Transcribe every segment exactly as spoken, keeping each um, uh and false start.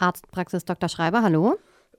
Arztpraxis Doktor Schreiber, hallo.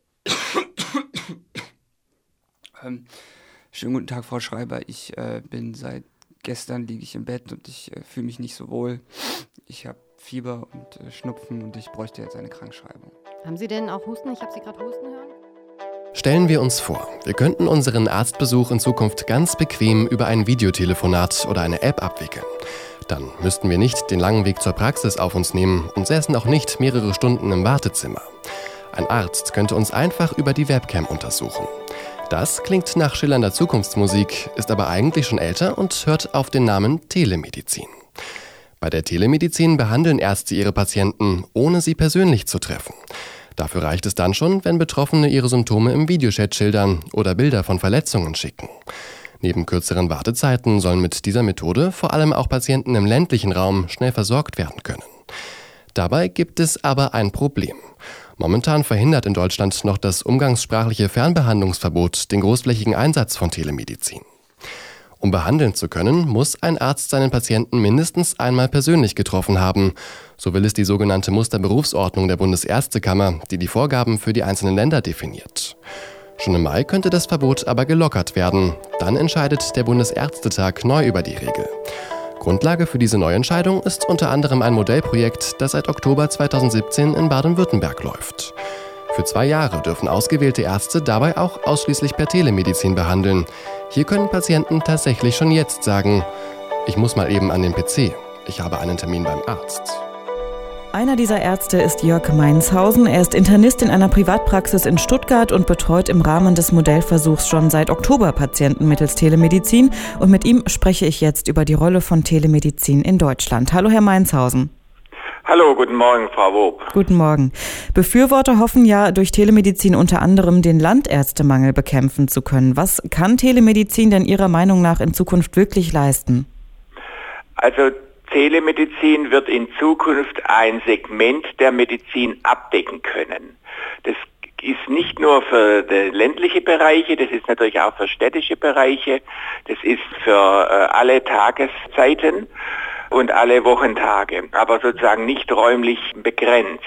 ähm, schönen guten Tag, Frau Schreiber. Ich äh, bin seit gestern liege ich im Bett und ich äh, fühle mich nicht so wohl. Ich habe Fieber und äh, Schnupfen und ich bräuchte jetzt eine Krankschreibung. Haben Sie denn auch Husten? Ich habe Sie gerade husten hören. Stellen wir uns vor, wir könnten unseren Arztbesuch in Zukunft ganz bequem über ein Videotelefonat oder eine App abwickeln. Dann müssten wir nicht den langen Weg zur Praxis auf uns nehmen und säßen auch nicht mehrere Stunden im Wartezimmer. Ein Arzt könnte uns einfach über die Webcam untersuchen. Das klingt nach schillernder Zukunftsmusik, ist aber eigentlich schon älter und hört auf den Namen Telemedizin. Bei der Telemedizin behandeln Ärzte ihre Patienten, ohne sie persönlich zu treffen. Dafür reicht es dann schon, wenn Betroffene ihre Symptome im Videochat schildern oder Bilder von Verletzungen schicken. Neben kürzeren Wartezeiten sollen mit dieser Methode vor allem auch Patienten im ländlichen Raum schnell versorgt werden können. Dabei gibt es aber ein Problem. Momentan verhindert in Deutschland noch das umgangssprachliche Fernbehandlungsverbot den großflächigen Einsatz von Telemedizin. Um behandeln zu können, muss ein Arzt seinen Patienten mindestens einmal persönlich getroffen haben. So will es die sogenannte Musterberufsordnung der Bundesärztekammer, die die Vorgaben für die einzelnen Länder definiert. Schon im Mai könnte das Verbot aber gelockert werden. Dann entscheidet der Bundesärztetag neu über die Regel. Grundlage für diese Neuentscheidung ist unter anderem ein Modellprojekt, das seit Oktober zweitausendsiebzehn in Baden-Württemberg läuft. Für zwei Jahre dürfen ausgewählte Ärzte dabei auch ausschließlich per Telemedizin behandeln. Hier können Patienten tatsächlich schon jetzt sagen, ich muss mal eben an den P C, ich habe einen Termin beim Arzt. Einer dieser Ärzte ist Jörg Mainshausen. Er ist Internist in einer Privatpraxis in Stuttgart und betreut im Rahmen des Modellversuchs schon seit Oktober Patienten mittels Telemedizin. Und mit ihm spreche ich jetzt über die Rolle von Telemedizin in Deutschland. Hallo, Herr Mainshausen. Hallo, guten Morgen, Frau Wob. Guten Morgen. Befürworter hoffen ja, durch Telemedizin unter anderem den Landärztemangel bekämpfen zu können. Was kann Telemedizin denn Ihrer Meinung nach in Zukunft wirklich leisten? Also Telemedizin wird in Zukunft ein Segment der Medizin abdecken können. Das ist nicht nur für die ländliche Bereiche, das ist natürlich auch für städtische Bereiche, das ist für äh, alle Tageszeiten und alle Wochentage, aber sozusagen nicht räumlich begrenzt.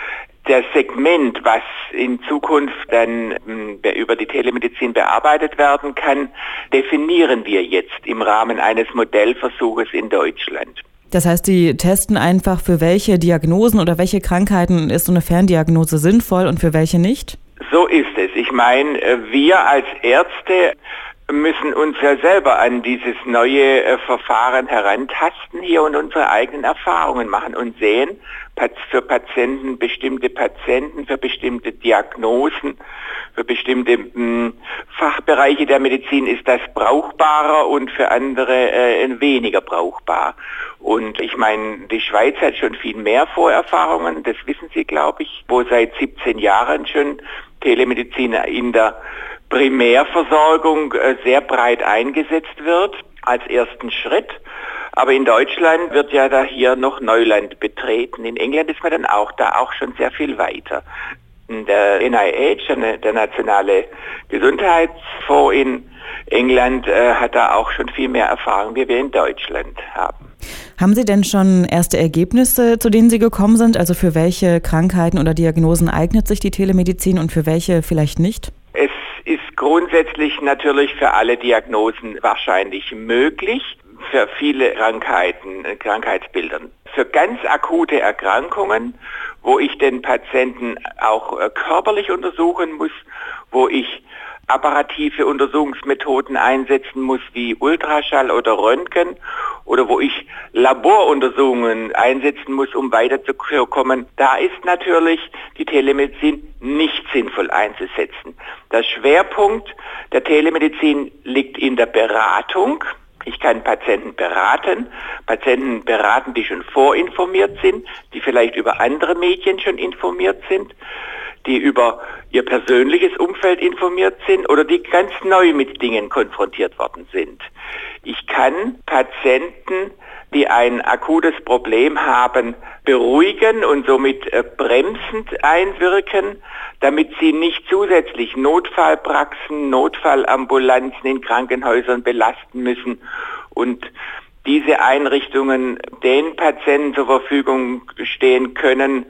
Das Segment, was in Zukunft dann mh, über die Telemedizin bearbeitet werden kann, definieren wir jetzt im Rahmen eines Modellversuches in Deutschland. Das heißt, Sie testen einfach, für welche Diagnosen oder welche Krankheiten ist so eine Ferndiagnose sinnvoll und für welche nicht? So ist es. Ich meine, wir als Ärzte müssen uns ja selber an dieses neue äh, Verfahren herantasten hier und unsere eigenen Erfahrungen machen und sehen, für Patienten, bestimmte Patienten, für bestimmte Diagnosen, für bestimmte mh, Fachbereiche der Medizin ist das brauchbarer und für andere äh, weniger brauchbar. Und ich meine, die Schweiz hat schon viel mehr Vorerfahrungen, das wissen Sie, glaube ich, wo seit siebzehn Jahren schon Telemedizin in der Primärversorgung sehr breit eingesetzt wird als ersten Schritt. Aber in Deutschland wird ja da hier noch Neuland betreten. In England ist man dann auch da auch schon sehr viel weiter. Der N I H, der Nationale Gesundheitsfonds in England, hat da auch schon viel mehr Erfahrung, wie wir in Deutschland haben. Haben Sie denn schon erste Ergebnisse, zu denen Sie gekommen sind? Also für welche Krankheiten oder Diagnosen eignet sich die Telemedizin und für welche vielleicht nicht? Es ist grundsätzlich natürlich für alle Diagnosen wahrscheinlich möglich, für viele Krankheiten, Krankheitsbildern. Für ganz akute Erkrankungen, wo ich den Patienten auch körperlich untersuchen muss, wo ich apparative Untersuchungsmethoden einsetzen muss, wie Ultraschall oder Röntgen, oder wo ich Laboruntersuchungen einsetzen muss, um weiterzukommen, da ist natürlich die Telemedizin nicht sinnvoll einzusetzen. Der Schwerpunkt der Telemedizin liegt in der Beratung. Ich kann Patienten beraten, Patienten beraten, die schon vorinformiert sind, die vielleicht über andere Medien schon informiert sind, die über ihr persönliches Umfeld informiert sind oder die ganz neu mit Dingen konfrontiert worden sind. Ich kann Patienten, die ein akutes Problem haben, beruhigen und somit äh, bremsend einwirken, damit sie nicht zusätzlich Notfallpraxen, Notfallambulanzen in Krankenhäusern belasten müssen und diese Einrichtungen den Patienten zur Verfügung stehen können,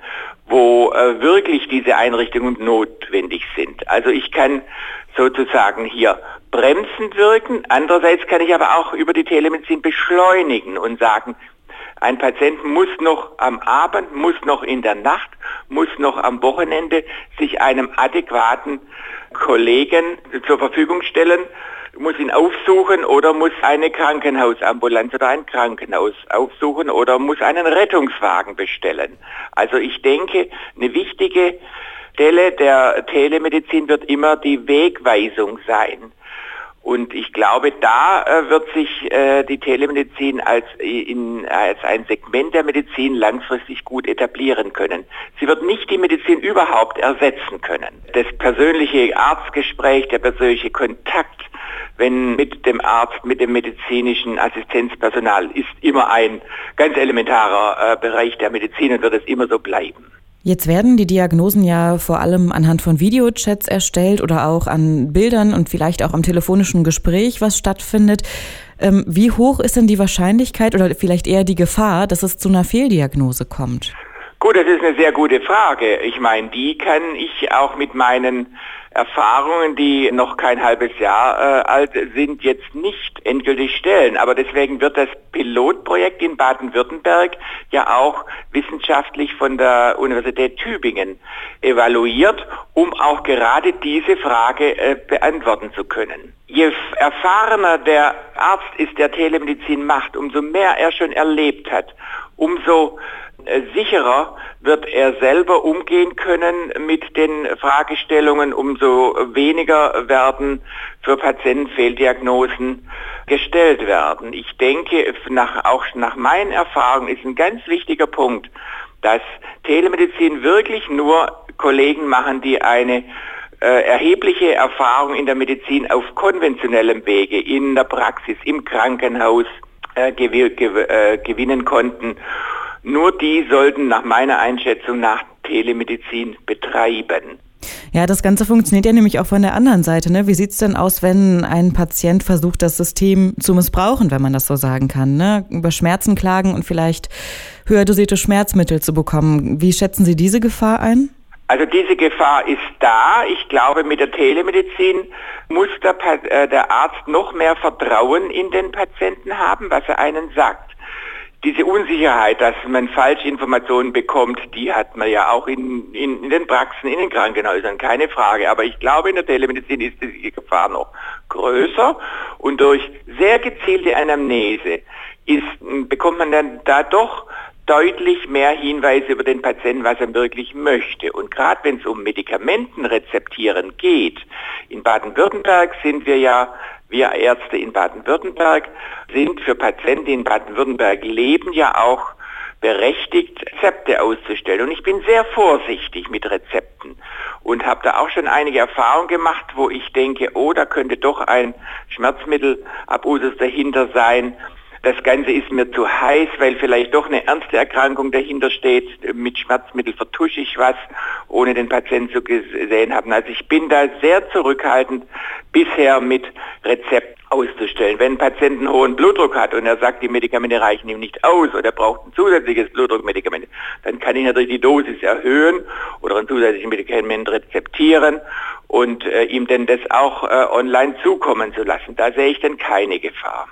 wo äh, wirklich diese Einrichtungen notwendig sind. Also ich kann sozusagen hier bremsend wirken. Andererseits kann ich aber auch über die Telemedizin beschleunigen und sagen, ein Patient muss noch am Abend, muss noch in der Nacht, muss noch am Wochenende sich einem adäquaten Kollegen zur Verfügung stellen, muss ihn aufsuchen oder muss eine Krankenhausambulanz oder ein Krankenhaus aufsuchen oder muss einen Rettungswagen bestellen. Also ich denke, eine wichtige Stelle der Telemedizin wird immer die Wegweisung sein. Und ich glaube, da äh, wird sich äh, die Telemedizin als, in, als ein Segment der Medizin langfristig gut etablieren können. Sie wird nicht die Medizin überhaupt ersetzen können. Das persönliche Arztgespräch, der persönliche Kontakt, wenn mit dem Arzt, mit dem medizinischen Assistenzpersonal, ist immer ein ganz elementarer äh, Bereich der Medizin und wird es immer so bleiben. Jetzt werden die Diagnosen ja vor allem anhand von Videochats erstellt oder auch an Bildern und vielleicht auch am telefonischen Gespräch, was stattfindet. Ähm, wie hoch ist denn die Wahrscheinlichkeit oder vielleicht eher die Gefahr, dass es zu einer Fehldiagnose kommt? Gut, das ist eine sehr gute Frage. Ich meine, die kann ich auch mit meinen Erfahrungen, die noch kein halbes Jahr äh, alt sind, jetzt nicht endgültig stellen. Aber deswegen wird das Pilotprojekt in Baden-Württemberg ja auch wissenschaftlich von der Universität Tübingen evaluiert, um auch gerade diese Frage äh, beantworten zu können. Je erfahrener der Arzt ist, der Telemedizin macht, umso mehr er schon erlebt hat, umso sicherer wird er selber umgehen können mit den Fragestellungen, umso weniger werden für Patienten Fehldiagnosen gestellt werden. Ich denke, nach, auch nach meinen Erfahrungen ist ein ganz wichtiger Punkt, dass Telemedizin wirklich nur Kollegen machen, die eine äh, erhebliche Erfahrung in der Medizin auf konventionellem Wege, in der Praxis, im Krankenhaus äh, gew- gew- äh, gewinnen konnten. Nur die sollten nach meiner Einschätzung nach Telemedizin betreiben. Ja, das Ganze funktioniert ja nämlich auch von der anderen Seite, ne? Wie sieht's denn aus, wenn ein Patient versucht, das System zu missbrauchen, wenn man das so sagen kann, ne? Über Schmerzen klagen und vielleicht höher dosierte Schmerzmittel zu bekommen. Wie schätzen Sie diese Gefahr ein? Also diese Gefahr ist da. Ich glaube, mit der Telemedizin muss der, äh, der Arzt noch mehr Vertrauen in den Patienten haben, was er einen sagt. Diese Unsicherheit, dass man Falschinformationen bekommt, die hat man ja auch in, in, in den Praxen, in den Krankenhäusern, keine Frage. Aber ich glaube, in der Telemedizin ist die Gefahr noch größer und durch sehr gezielte Anamnese ist, bekommt man dann da doch deutlich mehr Hinweise über den Patienten, was er wirklich möchte. Und gerade wenn es um Medikamentenrezeptieren geht, in Baden-Württemberg sind wir ja, wir Ärzte in Baden-Württemberg sind für Patienten, die in Baden-Württemberg leben, ja auch berechtigt, Rezepte auszustellen. Und ich bin sehr vorsichtig mit Rezepten und habe da auch schon einige Erfahrungen gemacht, wo ich denke, oh, da könnte doch ein Schmerzmittelabusus dahinter sein. Das Ganze ist mir zu heiß, weil vielleicht doch eine ernste Erkrankung dahinter steht. Mit Schmerzmittel vertusche ich was, ohne den Patienten zu gesehen haben. Also ich bin da sehr zurückhaltend bisher mit Rezept auszustellen. Wenn ein Patient einen hohen Blutdruck hat und er sagt, die Medikamente reichen ihm nicht aus oder er braucht ein zusätzliches Blutdruckmedikament, dann kann ich natürlich die Dosis erhöhen oder ein zusätzliches Medikament rezeptieren und äh, ihm denn das auch äh, online zukommen zu lassen. Da sehe ich dann keine Gefahr.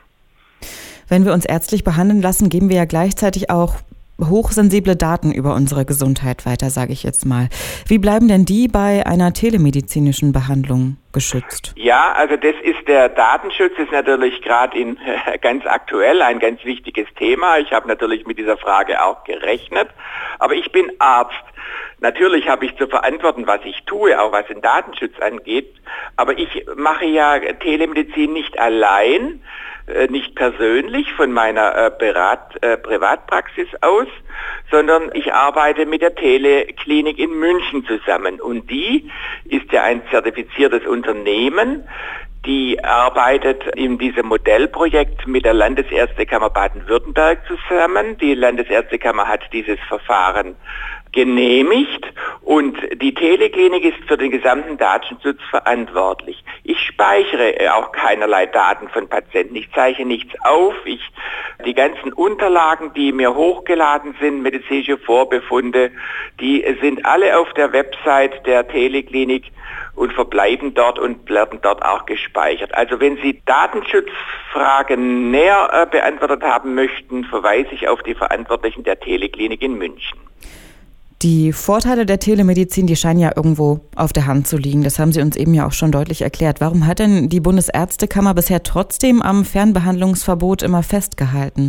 Wenn wir uns ärztlich behandeln lassen, geben wir ja gleichzeitig auch hochsensible Daten über unsere Gesundheit weiter, sage ich jetzt mal. Wie bleiben denn die bei einer telemedizinischen Behandlung geschützt? Ja, also das ist der Datenschutz, ist natürlich gerade in äh, ganz aktuell ein ganz wichtiges Thema. Ich habe natürlich mit dieser Frage auch gerechnet, aber ich bin Arzt. Natürlich habe ich zu verantworten, was ich tue, auch was den Datenschutz angeht, aber ich mache ja Telemedizin nicht allein, nicht persönlich von meiner äh, Berat, äh, Privatpraxis aus, sondern ich arbeite mit der Teleklinik in München zusammen. Und die ist ja ein zertifiziertes Unternehmen, die arbeitet in diesem Modellprojekt mit der Landesärztekammer Baden-Württemberg zusammen. Die Landesärztekammer hat dieses Verfahren genehmigt Und die Teleklinik ist für den gesamten Datenschutz verantwortlich. Ich speichere auch keinerlei Daten von Patienten. Ich zeichne nichts auf. Ich, die ganzen Unterlagen, die mir hochgeladen sind, medizinische Vorbefunde, die sind alle auf der Website der Teleklinik und verbleiben dort und werden dort auch gespeichert. Also wenn Sie Datenschutzfragen näher äh, beantwortet haben möchten, verweise ich auf die Verantwortlichen der Teleklinik in München. Die Vorteile der Telemedizin, die scheinen ja irgendwo auf der Hand zu liegen. Das haben Sie uns eben ja auch schon deutlich erklärt. Warum hat denn die Bundesärztekammer bisher trotzdem am Fernbehandlungsverbot immer festgehalten?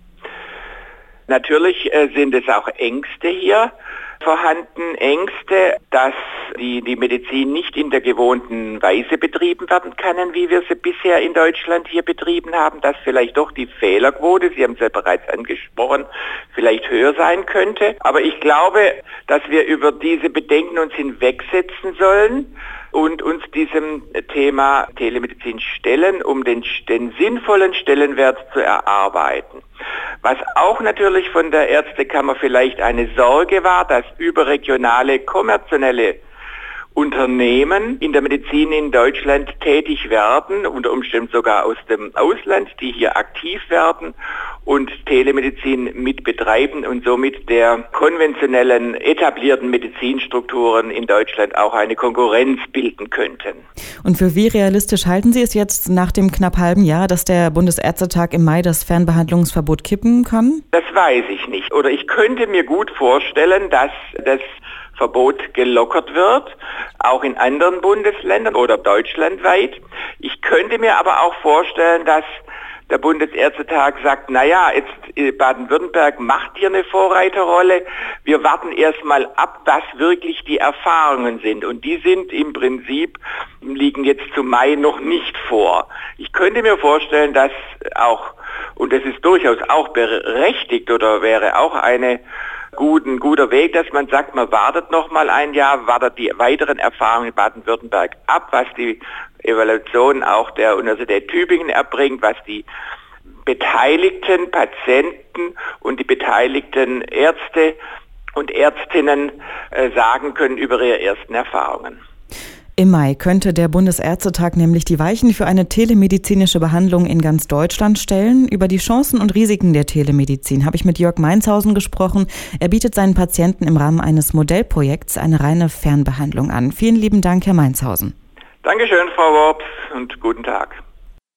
Natürlich äh, sind es auch Ängste hier vorhanden, Ängste, dass die, die Medizin nicht in der gewohnten Weise betrieben werden kann, wie wir sie bisher in Deutschland hier betrieben haben, dass vielleicht doch die Fehlerquote, Sie haben es ja bereits angesprochen, vielleicht höher sein könnte. Aber ich glaube, dass wir über diese Bedenken uns hinwegsetzen sollen und uns diesem Thema Telemedizin stellen, um den, den sinnvollen Stellenwert zu erarbeiten. Was auch natürlich von der Ärztekammer vielleicht eine Sorge war, dass überregionale kommerzielle Unternehmen in der Medizin in Deutschland tätig werden, unter Umständen sogar aus dem Ausland, die hier aktiv werden und Telemedizin mit betreiben und somit der konventionellen, etablierten Medizinstrukturen in Deutschland auch eine Konkurrenz bilden könnten. Und für wie realistisch halten Sie es jetzt nach dem knapp halben Jahr, dass der Bundesärztetag im Mai das Fernbehandlungsverbot kippen kann? Das weiß ich nicht. Oder ich könnte mir gut vorstellen, dass das Verbot gelockert wird, auch in anderen Bundesländern oder deutschlandweit. Ich könnte mir aber auch vorstellen, dass der Bundesärztetag sagt, naja, jetzt Baden-Württemberg macht hier eine Vorreiterrolle. Wir warten erstmal ab, was wirklich die Erfahrungen sind. Und die sind im Prinzip, liegen jetzt zum Mai noch nicht vor. Ich könnte mir vorstellen, dass auch, und das ist durchaus auch berechtigt oder wäre auch eine Gut, ein guter Weg, dass man sagt, man wartet noch mal ein Jahr, wartet die weiteren Erfahrungen in Baden-Württemberg ab, was die Evaluation auch der Universität Tübingen erbringt, was die beteiligten Patienten und die beteiligten Ärzte und Ärztinnen äh, sagen können über ihre ersten Erfahrungen. Im Mai könnte der Bundesärztetag nämlich die Weichen für eine telemedizinische Behandlung in ganz Deutschland stellen. Über die Chancen und Risiken der Telemedizin habe ich mit Jörg Mainshausen gesprochen. Er bietet seinen Patienten im Rahmen eines Modellprojekts eine reine Fernbehandlung an. Vielen lieben Dank, Herr Mainshausen. Dankeschön, Frau Worps, und guten Tag.